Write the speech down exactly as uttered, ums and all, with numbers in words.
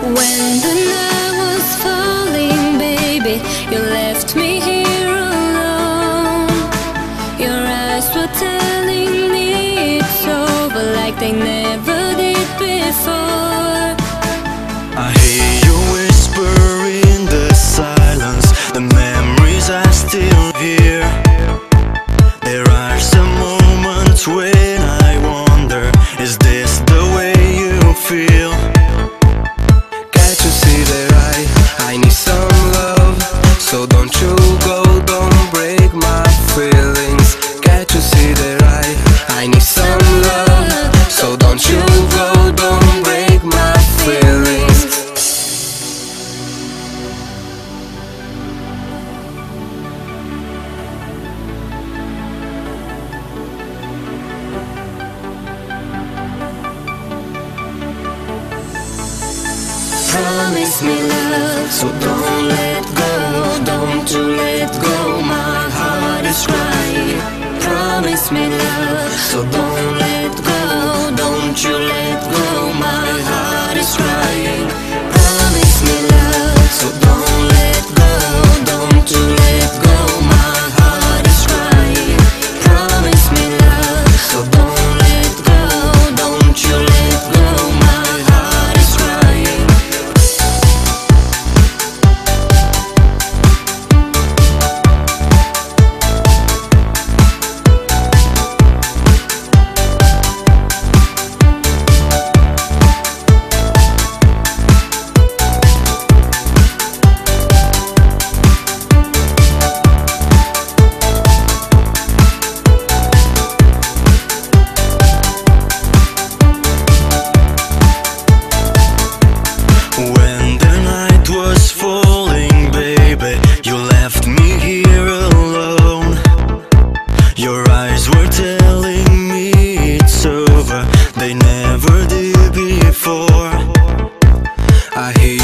When the night was falling, baby, you left me here alone. Your eyes were telling me it's over, like they never did before. I hear you whisper in the silence, the memories are still here. There are some moments when I wonder, is this the way you feel? Can't you see that I, I need some love? So don't you go, don't break my feelings. Can't you see that I, I need some love? So don't you go, don't break my feelings. Promise me love, so don't let go, don't you let go, my heart is crying. Promise me love, so don't let go, don't you let go, my heart is crying. Promise me love, so don't let go, don't you let go, my heart is crying. Promise me love, so don't let go, don't you let go, my heart is crying. When the night was falling, baby, you left me here alone. Your eyes were telling me it's over, they never did before. I hear